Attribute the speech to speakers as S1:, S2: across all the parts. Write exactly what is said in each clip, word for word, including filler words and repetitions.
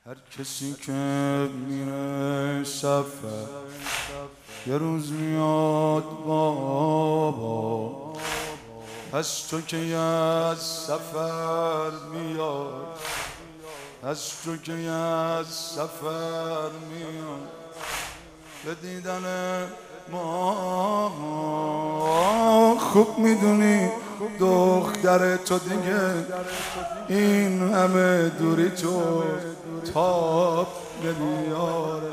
S1: هر کسی که میره سفر یه روز میاد بابا، پس تو که از سفر میاد، پس تو که از سفر میاد به دیدن ما. خوب میدونی دختر تو دیگه این همه دوری تو تاب نمیاره.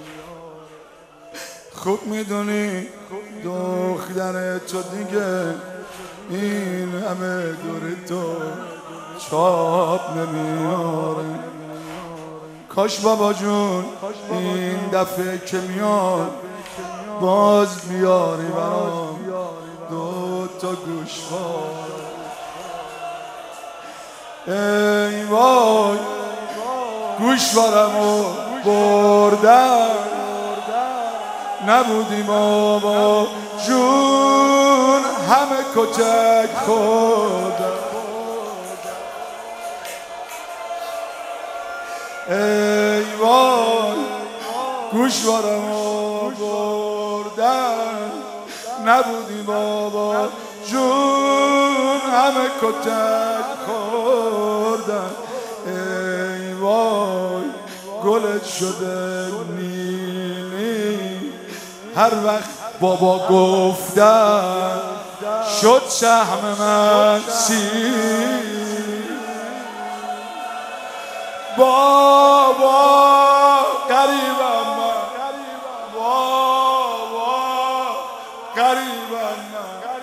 S1: خوب میدونی دختر تو دیگه این همه دوری تو چاپ نمیاره. کاش بابا جون این دفعه که میاد باز بیاری برام دو تا گوشوار. ای وای گوشوارمو بردن، نبودی بابا جون همه کتک خوردن. ای وای گوشوارمو بردن، نبودی بابا جون همه کتک خوردن. ای وای گلت شده نیلی، هر وقت بابا گفتن شد سهم من سیر. بابا قریبم من، بابا قریبم من،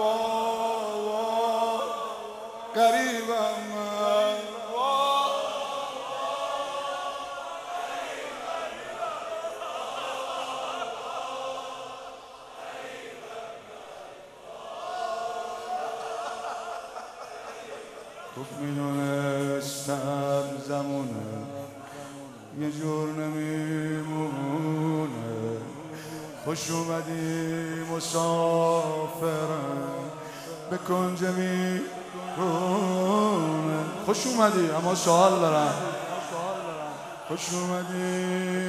S1: بابا قریبم من. خوب میدونستم زمونه یه جور نمیمونه. خوش اومدی مسافرم به کنج میرونه. خوش اومدی اما سوال دارم. خوش اومدی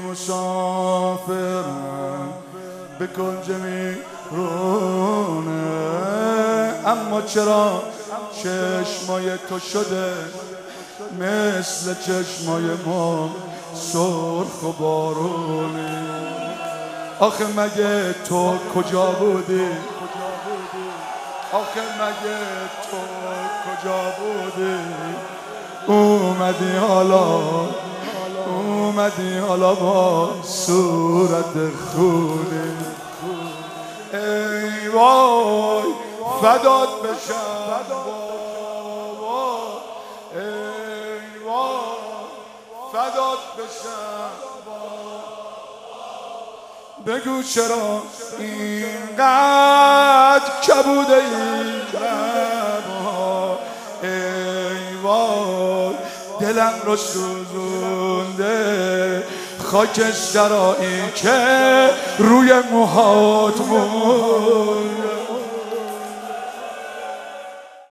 S1: مسافرم به کنج میرونه. اما چرا چشمای تو شده مثل چشمای ما سرخ و بارونی؟ آخه مگه تو کجا بودی؟ آخه مگه تو کجا بودی؟ اومدی حالا، اومدی حالا با صورت خونی. ای وای فدات بشم بابا، ای وای فدات بشم. بگو چرا اینقدر کبوده این لبها؟ ای وای دلم رو سوزونده خاکسترایی که روی موهات مونده.